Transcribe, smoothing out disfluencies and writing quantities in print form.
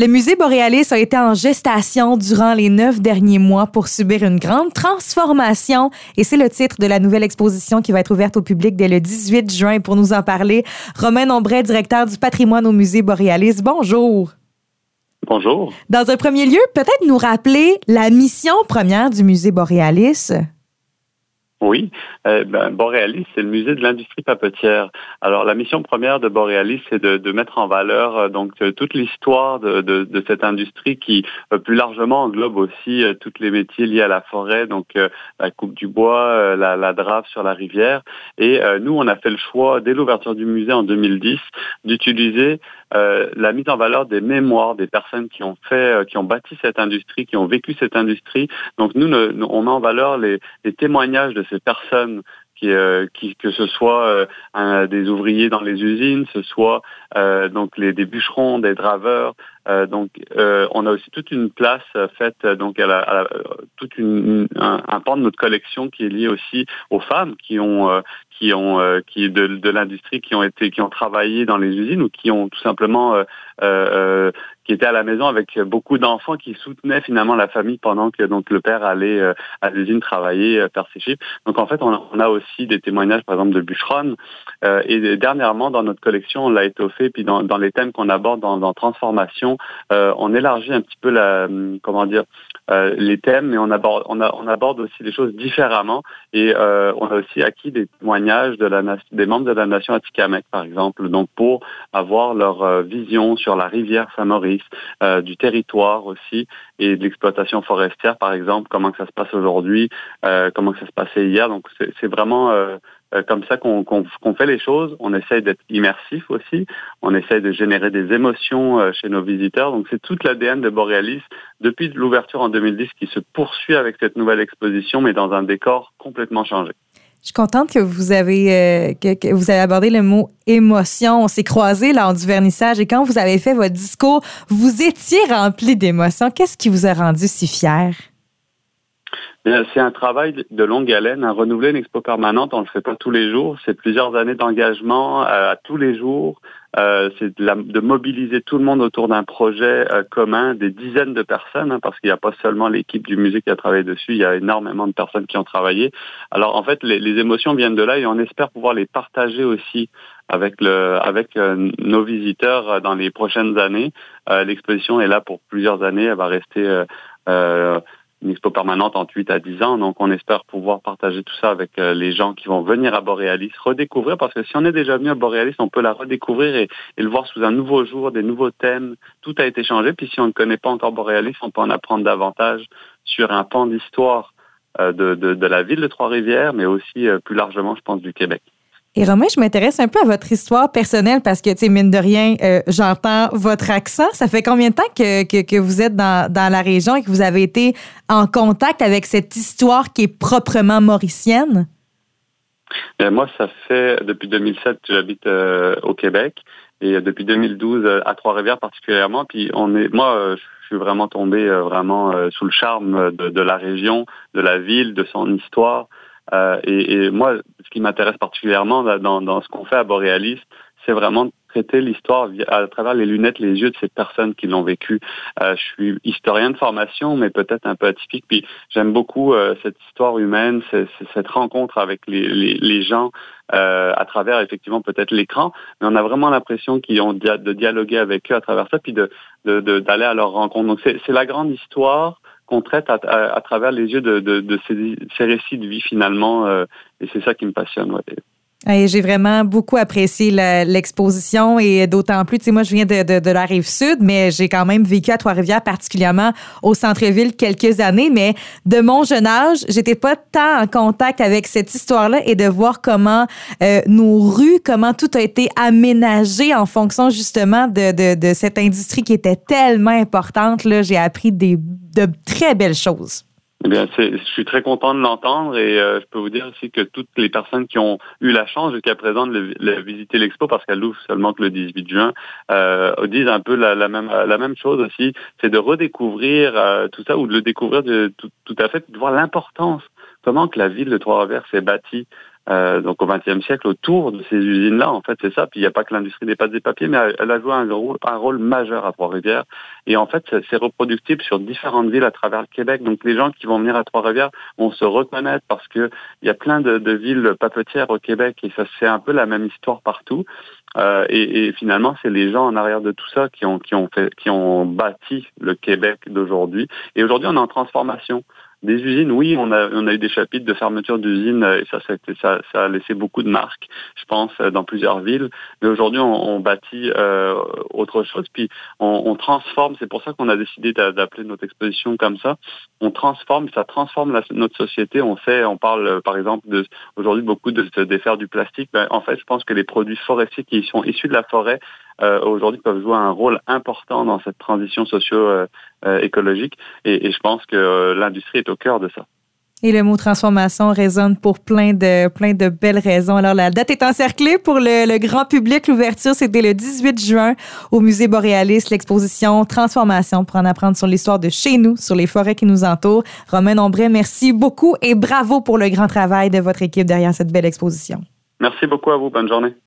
Le musée Boréalis a été en gestation durant les 9 derniers mois pour subir une grande transformation et c'est le titre de la nouvelle exposition qui va être ouverte au public dès le 18 juin. Pour nous en parler, Romain Nombret, directeur du patrimoine au musée Boréalis. Bonjour. Bonjour. Dans un premier lieu, peut-être nous rappeler la mission première du musée Boréalis? Oui, Boréalis, c'est le musée de l'industrie papetière. Alors, la mission première de Boréalis, c'est de mettre en valeur toute l'histoire de cette industrie qui, plus largement, englobe aussi tous les métiers liés à la forêt, donc la coupe du bois, la drave sur la rivière. Et nous, on a fait le choix, dès l'ouverture du musée en 2010, d'utiliser la mise en valeur des mémoires des personnes qui ont bâti cette industrie, qui ont vécu cette industrie. Donc, nous on met en valeur les témoignages de ces personnes que ce soit des ouvriers dans les usines, ce soit des bûcherons, des draveurs. On a aussi toute une place faite donc un pan de notre collection qui est lié aussi aux femmes qui de l'industrie qui ont travaillé dans les usines ou qui ont tout simplement qui étaient à la maison avec beaucoup d'enfants qui soutenaient finalement la famille pendant que donc le père allait à l'usine travailler, faire ses chiffres. Donc en fait, on a aussi des témoignages, par exemple, de bûcherons. Et dernièrement, dans notre collection, on l'a étoffé. Puis dans les thèmes qu'on aborde dans Transformation, on élargit un petit peu les thèmes, mais on aborde aussi les choses différemment. Et on a aussi acquis des témoignages des membres de la nation Atikamekw, par exemple, donc pour avoir leur vision sur la rivière Saint-Maurice, du territoire aussi, et de l'exploitation forestière, par exemple, comment que ça se passe aujourd'hui, comment que ça se passait hier. Donc, c'est vraiment comme ça qu'on fait les choses. On essaye d'être immersif aussi. On essaye de générer des émotions chez nos visiteurs. Donc, c'est toute l'ADN de Boréalis depuis l'ouverture en 2010 qui se poursuit avec cette nouvelle exposition, mais dans un décor complètement changé. Je suis contente que vous avez abordé le mot émotion. On s'est croisés lors du vernissage et quand vous avez fait votre discours, vous étiez rempli d'émotions. Qu'est-ce qui vous a rendu si fier? C'est un travail de longue haleine. Renouveler une expo permanente, on le fait pas tous les jours. C'est plusieurs années d'engagement à tous les jours. C'est de mobiliser tout le monde autour d'un projet commun, des dizaines de personnes, parce qu'il n'y a pas seulement l'équipe du musée qui a travaillé dessus, il y a énormément de personnes qui ont travaillé. Alors en fait, les émotions viennent de là et on espère pouvoir les partager aussi avec nos visiteurs dans les prochaines années. L'exposition est là pour plusieurs années, elle va rester une expo permanente entre 8 à 10 ans. Donc, on espère pouvoir partager tout ça avec les gens qui vont venir à Boréalis, redécouvrir, parce que si on est déjà venu à Boréalis, on peut la redécouvrir et le voir sous un nouveau jour, des nouveaux thèmes. Tout a été changé. Puis, si on ne connaît pas encore Boréalis, on peut en apprendre davantage sur un pan d'histoire de la ville de Trois-Rivières, mais aussi plus largement, je pense, du Québec. Et Romain, je m'intéresse un peu à votre histoire personnelle parce que, tu sais, mine de rien, j'entends votre accent. Ça fait combien de temps que vous êtes dans la région et que vous avez été en contact avec cette histoire qui est proprement mauricienne? Moi, ça fait depuis 2007 que j'habite au Québec et depuis 2012 à Trois-Rivières particulièrement. Puis je suis vraiment tombé sous le charme de la région, de la ville, de son histoire. Et moi, ce qui m'intéresse particulièrement dans ce qu'on fait à Boréalis, c'est vraiment de traiter l'histoire à travers les lunettes, les yeux de ces personnes qui l'ont vécu. Je suis historien de formation, mais peut-être un peu atypique. Puis j'aime beaucoup cette histoire humaine, cette rencontre avec les gens à travers effectivement peut-être l'écran. Mais on a vraiment l'impression qu'ils ont de dialoguer avec eux à travers ça, puis d'aller à leur rencontre. Donc c'est la grande histoire qu'on traite à travers les yeux de ces récits de vie finalement, et c'est ça qui me passionne. Ouais. Et j'ai vraiment beaucoup apprécié l'exposition et d'autant plus, tu sais, moi, je viens de la Rive-Sud, mais j'ai quand même vécu à Trois-Rivières, particulièrement au centre-ville quelques années. Mais de mon jeune âge, j'étais pas tant en contact avec cette histoire-là et de voir comment nos rues, comment tout a été aménagé en fonction justement de cette industrie qui était tellement importante. Là, j'ai appris de très belles choses. Eh bien, je suis très content de l'entendre et je peux vous dire aussi que toutes les personnes qui ont eu la chance jusqu'à présent de visiter l'expo, parce qu'elle ouvre seulement que le 18 juin, disent un peu la même chose aussi, c'est de redécouvrir tout ça ou de le découvrir tout à fait, de voir l'importance, comment que la ville de Trois-Rivières s'est bâtie donc au XXe siècle, autour de ces usines-là. En fait, c'est ça. Puis il n'y a pas que l'industrie des pâtes et papiers, mais elle a joué un rôle majeur à Trois-Rivières. Et en fait, c'est reproductible sur différentes villes à travers le Québec. Donc les gens qui vont venir à Trois-Rivières vont se reconnaître parce que il y a plein de villes papetières au Québec et ça c'est un peu la même histoire partout. Et finalement, c'est les gens en arrière de tout ça qui ont bâti le Québec d'aujourd'hui. Et aujourd'hui, on est en transformation. Des usines, oui, on a eu des chapitres de fermeture d'usines et ça a laissé beaucoup de marques, je pense, dans plusieurs villes. Mais aujourd'hui, on bâtit autre chose. Puis on transforme. C'est pour ça qu'on a décidé d'appeler notre exposition comme ça. On transforme, ça transforme notre société. On parle, par exemple, aujourd'hui beaucoup de se défaire du plastique. Ben, en fait, je pense que les produits forestiers qui sont issus de la forêt aujourd'hui peuvent jouer un rôle important dans cette transition socio-écologique et je pense que l'industrie est au cœur de ça. Et le mot transformation résonne pour plein de belles raisons. Alors, la date est encerclée pour le grand public. L'ouverture, c'était le 18 juin au Musée Boréalis, l'exposition Transformation pour en apprendre sur l'histoire de chez nous, sur les forêts qui nous entourent. Romain Dombray, merci beaucoup et bravo pour le grand travail de votre équipe derrière cette belle exposition. Merci beaucoup à vous. Bonne journée.